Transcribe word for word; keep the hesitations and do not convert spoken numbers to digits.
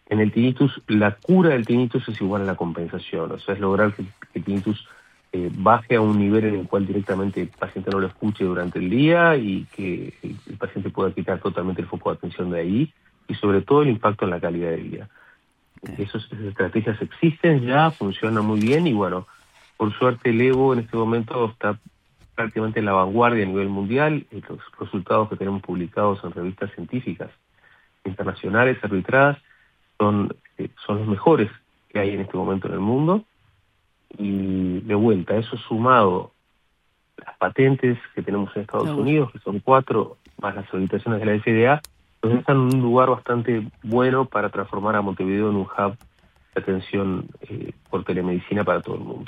En el tinnitus, la cura del tinnitus es igual a la compensación, o sea, es lograr que, que el tinnitus eh, baje a un nivel en el cual directamente el paciente no lo escuche durante el día y que el, el paciente pueda quitar totalmente el foco de atención de ahí, y sobre todo el impacto en la calidad de vida. Okay. Esos, esas estrategias existen ya, funcionan muy bien, y bueno, por suerte el Evo en este momento está prácticamente en la vanguardia a nivel mundial. Y los resultados que tenemos publicados en revistas científicas internacionales arbitradas son, eh, son los mejores que hay en este momento en el mundo. Y de vuelta, eso sumado a las patentes que tenemos en Estados Seguro. Unidos, que son cuatro, más las solicitaciones de la F D A, nos dejan en un lugar bastante bueno para transformar a Montevideo en un hub de atención eh, por telemedicina para todo el mundo.